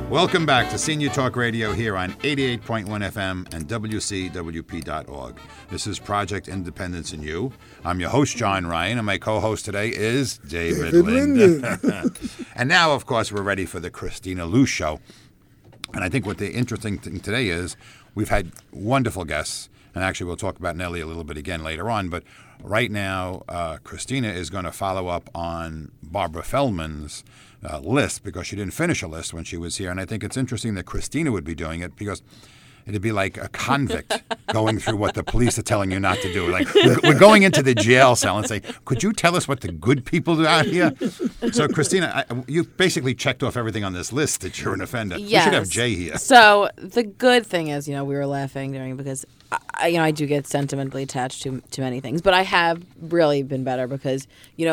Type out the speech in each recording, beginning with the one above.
Welcome back to Senior Talk Radio here on 88.1 FM and WCWP.org. This is Project Independence in You. I'm your host, John Ryan, and my co-host today is David Linden. And now, of course, we're ready for the Christina Lou Show. And I think what the interesting thing today is we've had wonderful guests, and actually we'll talk about Nellie a little bit again later on, but right now Christina is going to follow up on Barbara Feldman's list because she didn't finish a list when she was here. And I think it's interesting that Christina would be doing it because it'd be like a convict going through what the police are telling you not to do. Like we're going into the jail cell and say, could you tell us what the good people do out here? So, Christina, you basically checked off everything on this list that you're an offender. Yes. We should have Jay here. So the good thing is, we were laughing during because I do get sentimentally attached to many things, but I have really been better because,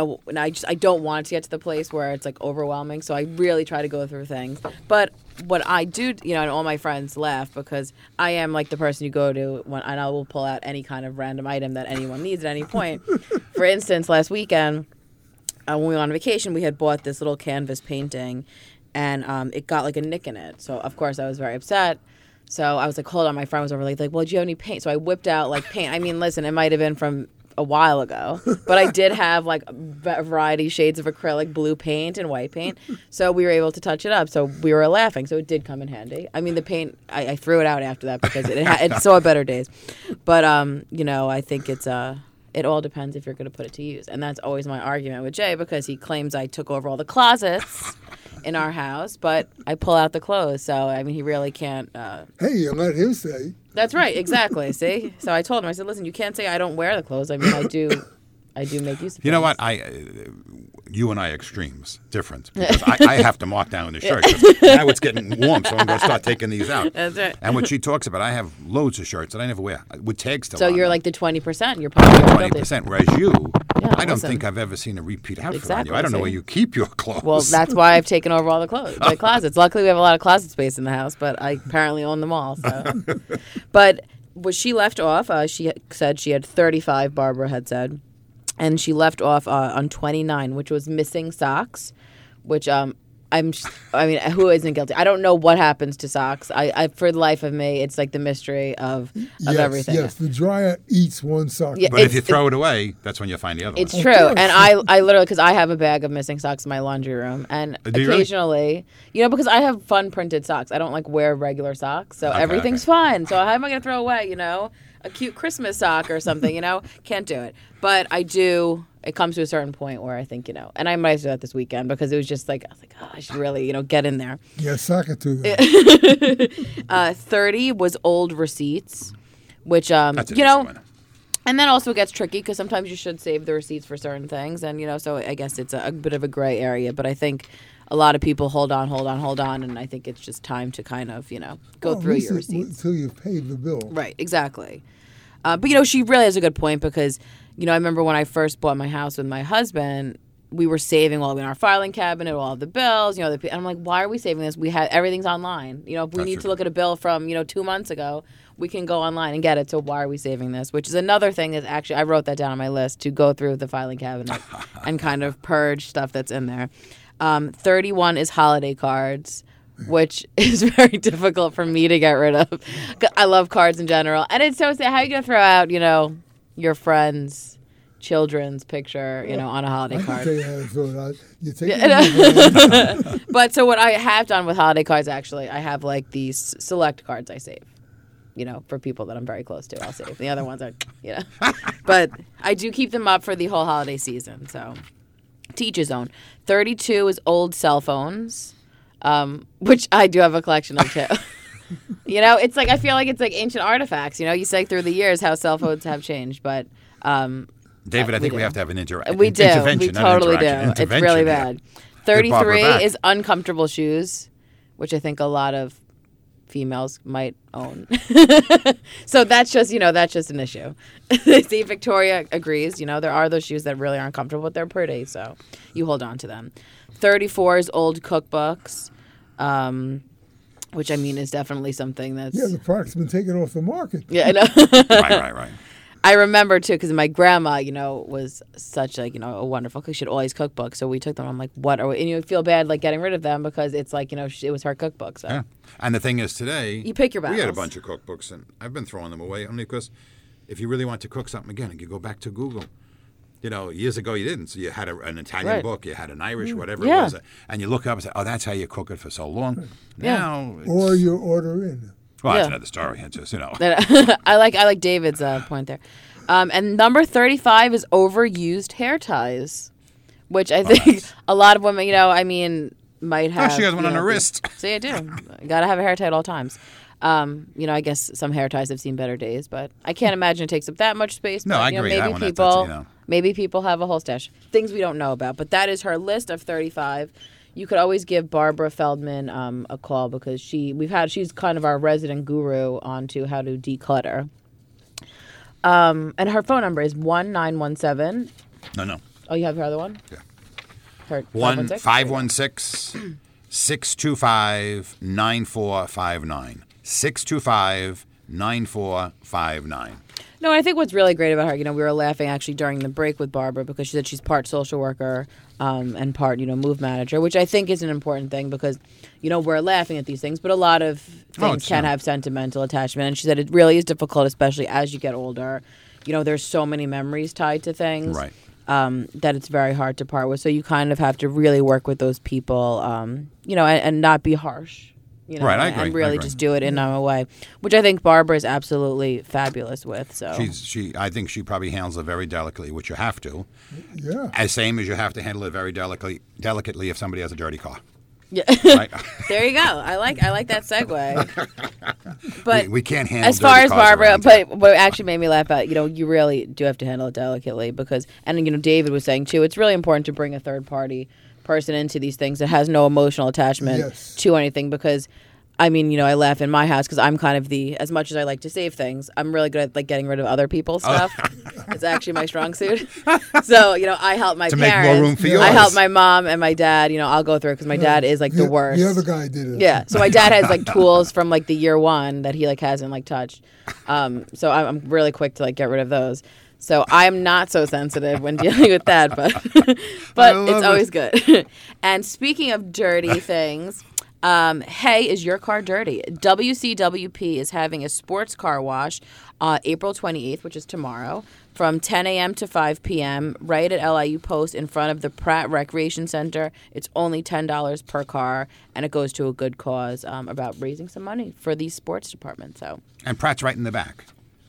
I don't want it to get to the place where it's like overwhelming. So I really try to go through things. But what I do, and all my friends laugh because I am like the person you go to and I will pull out any kind of random item that anyone needs at any point. For instance, last weekend, when we were on vacation, we had bought this little canvas painting and it got like a nick in it. So, of course, I was very upset. So I was like, hold on, my friend was over like, well, do you have any paint? So I whipped out like paint. I mean, listen, it might have been from a while ago, but I did have like a variety shades of acrylic, blue paint and white paint. So we were able to touch it up. So we were laughing. So it did come in handy. I mean, the paint, I threw it out after that because it saw better days. But, I think it all depends if you're going to put it to use. And that's always my argument with Jay because he claims I took over all the closets in our house, but I pull out the clothes. So, he really can't. Hey, you let him say. That's right, exactly. See? So I told him, I said, listen, you can't say I don't wear the clothes. I mean, I do make use of You know what? You and I extremes, different. Because I have to mark down the shirt. Now it's getting warm, so I'm going to start taking these out. That's right. And what she talks about, I have loads of shirts that I never wear with tags still so on you're them. like the 20%. You're probably 20%, whereas you, I don't listen. think I've ever seen a repeat outfit Exactly, on you. I don't know see? where you keep your clothes. Well, that's why I've taken over all the closets. Luckily, we have a lot of closet space in the house, but I apparently own them all. So, but what she left off, she said she had 35. Barbara had said, and she left off on 29, which was missing socks, which who isn't guilty? I don't know what happens to socks. I for the life of me, it's like the mystery of everything. Yes, the dryer eats one sock. Yeah, but if you throw it away, that's when you find the other one. It's true. And I literally, because I have a bag of missing socks in my laundry room. And Do you occasionally, because I have fun printed socks. I don't like wear regular socks. So everything's fun. So how am I going to throw away, a cute Christmas sock or something, Can't do it. But I do. It comes to a certain point where I think, and I might do that this weekend because it was just like, I was like, oh, I should really, get in there. Yeah, sock it to them. 30 was old receipts, which, That's an easy one. and that also gets tricky because sometimes you should save the receipts for certain things. And, so I guess it's a bit of a gray area. But I think a lot of people hold on. And I think it's just time to kind of, go through your receipts. Until you've paid the bill. Right, exactly. But, she really has a good point because, I remember when I first bought my house with my husband, we were saving all in our filing cabinet, all of the bills, and I'm like, why are we saving this? We have everything's online. If we need to look at a bill from, 2 months ago, we can go online and get it. So why are we saving this? Which is another thing that actually, I wrote that down on my list to go through the filing cabinet and kind of purge stuff that's in there. 31 is holiday cards, which is very difficult for me to get rid of. I love cards in general. And it's so sad. How are you going to throw out, your friend's children's picture, on a holiday card? I can tell you how to throw it out. You take it. But so what I have done with holiday cards, actually, I have like these select cards I save. For people that I'm very close to, I'll save. The other ones are, But I do keep them up for the whole holiday season. So to each his own. 32 is old cell phones, which I do have a collection of too. It's like I feel like it's like ancient artifacts. You say through the years how cell phones have changed, but David, I think we have to have an intervention. We do. We totally do. It's really bad. 33 is uncomfortable shoes, which I think a lot of females might own. So that's just an issue. See, Victoria agrees. There are those shoes that really aren't comfortable, but they're pretty, so you hold on to them. 34 is old cookbooks. Which is definitely something that's... Yeah, the product's been taken off the market. Yeah, I know. Right. I remember too because my grandma, was such a wonderful cook. She had all these cookbooks, so we took them. I'm like, what are we? And you feel bad like getting rid of them because it's like it was her cookbook. So Yeah. And the thing is, today you pick your battles. We had a bunch of cookbooks, and I've been throwing them away only because if you really want to cook something again, you go back to Google. Years ago you didn't. So you had an Italian book, you had an Irish, whatever it was, and you look up and say, "Oh, that's how you cook it for so long." Now, Or you order in. well, that's another story. It's just I like David's point there. And number 35 is overused hair ties, which I think a lot of women, might have. Oh, she has one on her wrist. See, I do. Got to have a hair tie at all times. I guess some hair ties have seen better days, but I can't imagine it takes up that much space. No, but, I agree. Maybe That one, people, maybe people have a whole stash. Things we don't know about, but that is her list of 35. You could always give Barbara Feldman a call because she's kind of our resident guru onto how to declutter. And her phone number is 1917. No. Oh, you have her other one? Yeah. Her 516 625 9459. 625 9459. No, I think what's really great about her, we were laughing actually during the break with Barbara because she said she's part social worker and part, move manager, which I think is an important thing because, we're laughing at these things, but a lot of things can have sentimental attachment. And she said it really is difficult, especially as you get older. There's so many memories tied to things. Right. That it's very hard to part with. So you kind of have to really work with those people, and not be harsh. Right, I agree. And really just do it in a way, which I think Barbara is absolutely fabulous with. So I think she probably handles it very delicately, which you have to. Yeah. As same as you have to handle it very delicately if somebody has a dirty car. Yeah. Right? There you go. I like that segue. But we can't handle as far dirty as cars Barbara, around but what actually made me laugh out, you really do have to handle it delicately because, and David was saying too, it's really important to bring a third party person into these things that has no emotional attachment to anything because I laugh in my house because I'm kind of as much as I like to save things, I'm really good at getting rid of other people's stuff. It's actually my strong suit. So, I help my parents. To make more room for yours. I help my mom and my dad, I'll go through it because my dad is the worst. The other guy did it. Yeah. So my dad has tools from the year one that he hasn't touched. So I'm really quick to get rid of those. So I'm not so sensitive when dealing with that, but it's always good. And speaking of dirty things, hey, is your car dirty? WCWP is having a sports car wash April 28th, which is tomorrow, from 10 a.m. to 5 p.m. right at LIU Post in front of the Pratt Recreation Center. It's only $10 per car, and it goes to a good cause about raising some money for the sports department. So. And Pratt's right in the back.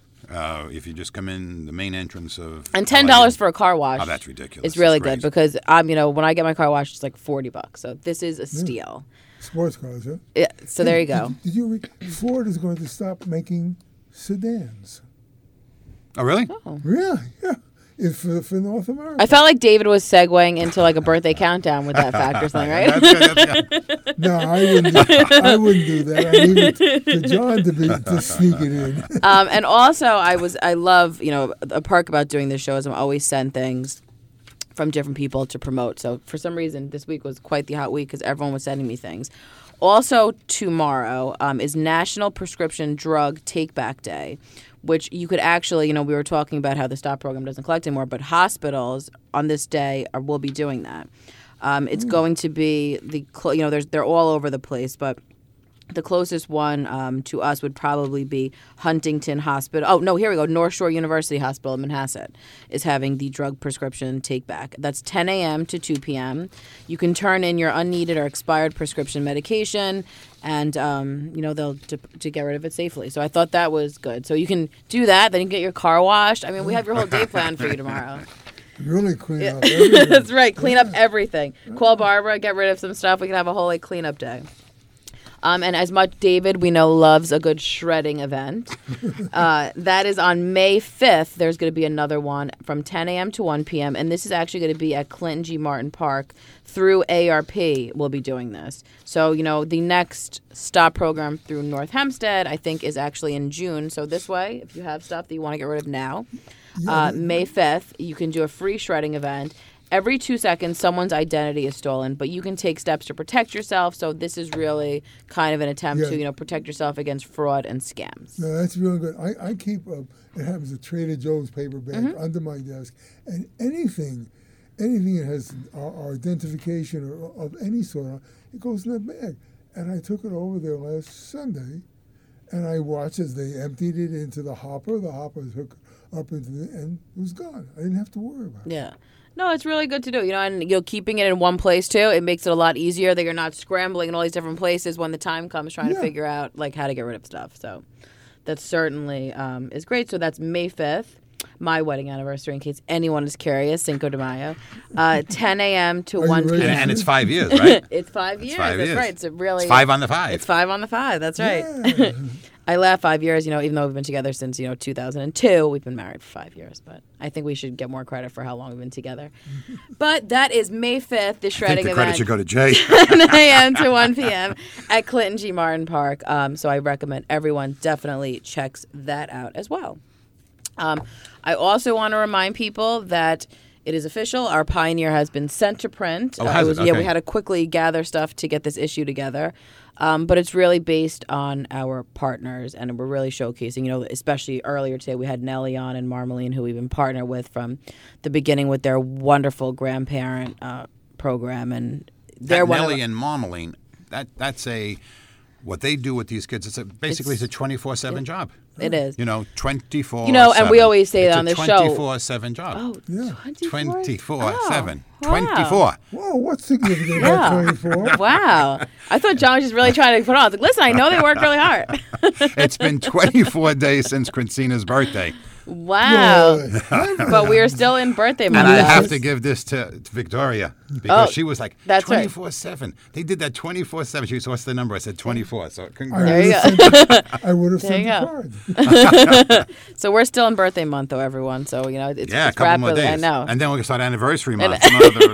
If you just come in the main entrance of and $10 for a car wash. Oh, that's ridiculous. It's really good because when I get my car washed, it's $40. So this is a steal. Sports cars, huh? Yeah. So there you go. Did you read Ford is going to stop making sedans? Oh, really? Oh. Yeah. It's for North America. I felt like David was segueing into a birthday countdown with that fact or something, right? That's good. No, I wouldn't do that. I needed for John to sneak it in. And also, I love, a perk about doing this show is I'm always send things from different people to promote. So for some reason, this week was quite the hot week because everyone was sending me things. Also, tomorrow is National Prescription Drug Take Back Day, which you could actually, we were talking about how the STOP program doesn't collect anymore, but hospitals on this day will be doing that. It's going to be they're all over the place, but the closest one to us would probably be Huntington Hospital. Oh, no, here we go. North Shore University Hospital in Manhasset is having the drug prescription take back. That's 10 a.m. to 2 p.m. You can turn in your unneeded or expired prescription medication, and, they'll to get rid of it safely. So I thought that was good. So you can do that. Then you can get your car washed. I mean, we have your whole day planned for you tomorrow. Really clean up everything. That's right. Clean up everything. Call Barbara, get rid of some stuff. We can have a whole cleanup day. And as much David, we know, loves a good shredding event. That is on May 5th. There's going to be another one from 10 a.m. to 1 p.m. And this is actually going to be at Clinton G. Martin Park through ARP. We'll be doing this. So, the next stop program through North Hempstead, I think, is actually in June. So this way, if you have stuff that you want to get rid of now, May 5th, you can do a free shredding event. every 2 seconds, someone's identity is stolen, but you can take steps to protect yourself. So this is really kind of an attempt to, protect yourself against fraud and scams. No, that's really good. I keep it happens a Trader Joe's paper bag under my desk, and anything that has our identification or of any sort, it goes in that bag. And I took it over there last Sunday, and I watched as they emptied it into the hopper. The hopper took up into and it was gone. I didn't have to worry about it. Yeah. No, it's really good to do, and keeping it in one place too, it makes it a lot easier that you're not scrambling in all these different places when the time comes trying to figure out how to get rid of stuff. So that certainly is great. So that's May 5th, my wedding anniversary, in case anyone is curious, Cinco de Mayo, 10 a.m. to 1 p.m. And it's 5 years, right? It's 5 years. 5 That's years. right. It's 5 on the 5. It's 5 on the 5. That's right. Yeah. I laugh 5 years, even though we've been together since, 2002. We've been married for 5 years, but I think we should get more credit for how long we've been together. But that is May 5th, the shredding I think the event. credit should go to Jay. 9 a.m. to 1 p.m. at Clinton G. Martin Park. So I recommend everyone definitely checks that out as well. I also want to remind people that it is official. Our Pioneer has been sent to print. Oh, has it? Okay. Yeah, we had to quickly gather stuff to get this issue together. But it's really based on our partners, and we're really showcasing, especially earlier today, we had Nellie on and Marmalene, who we've been partnered with from the beginning with their wonderful grandparent program. And they're Nellie and Marmalene, that's what they do with these kids, it's basically a 24/7 job. It is. 24/7. And we always say that on the show. show. 24/7 job. Oh, Yeah. 24/7. Wow. 24. Whoa, what's significant about 24? Wow. I thought John was just really trying to put on. I was like, listen, I know they work really hard. It's been 24 days since Christina's birthday. Wow. Good. But we are still in birthday month. And I guys. have to give this to Victoria because she was like, that's right. 24/7. They did that 24/7. She was, what's the number? I said 24. So I congrats. There you I would have There sent you the card. So we're still in birthday month, though, everyone. So, it's Yeah, a it's couple more rapidly- days. I know. And then we're going to start anniversary month. Another,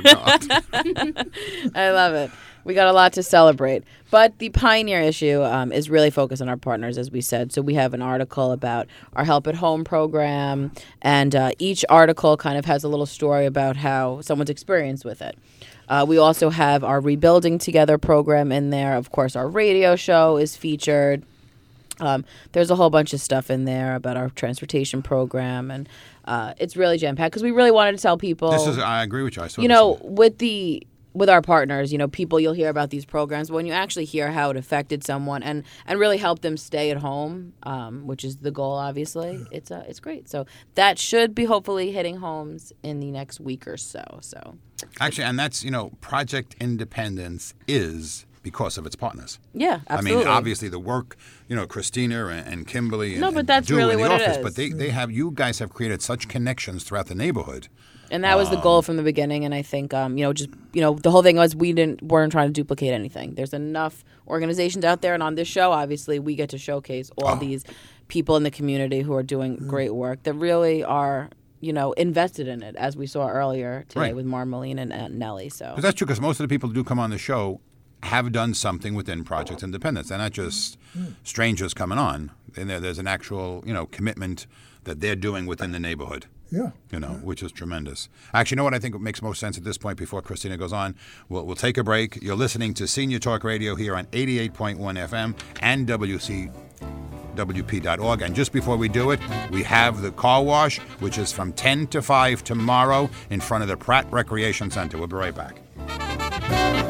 I love it. We got a lot to celebrate. But the Pioneer issue is really focused on our partners, as we said. So we have an article about our Help at Home program, and each article kind of has a little story about how someone's experience with it. We also have our Rebuilding Together program in there. Of course, our radio show is featured. There's a whole bunch of stuff in there about our transportation program, and it's really jam-packed because we really wanted to tell people. I agree with you. I saw With our partners, people, you'll hear about these programs, but when you actually hear how it affected someone and really help them stay at home, which is the goal, obviously, it's great. So that should be hopefully hitting homes in the next week or so. Actually, and that's, Project Independence is because of its partners. Yeah, absolutely. I mean, obviously the work, Christina and Kimberly but that's do really in the what it office, is. but you guys have created such connections throughout the neighborhood. And that was the goal from the beginning. And I think, the whole thing was we weren't trying to duplicate anything. There's enough organizations out there. And on this show, obviously, we get to showcase all these people in the community who are doing great work that really are, invested in it, as we saw earlier today with Marmalene and Nellie. So But that's true because most of the people who do come on the show have done something within Project Independence. They're not just strangers coming on. And there's an actual, commitment that they're doing within the neighborhood. Yeah. Which is tremendous. Actually, you know what I think makes most sense at this point before Christina goes on? We'll take a break. You're listening to Senior Talk Radio here on 88.1 FM and WCWP.org. And just before we do it, we have the car wash, which is from 10 to 5 tomorrow in front of the Pratt Recreation Center. We'll be right back.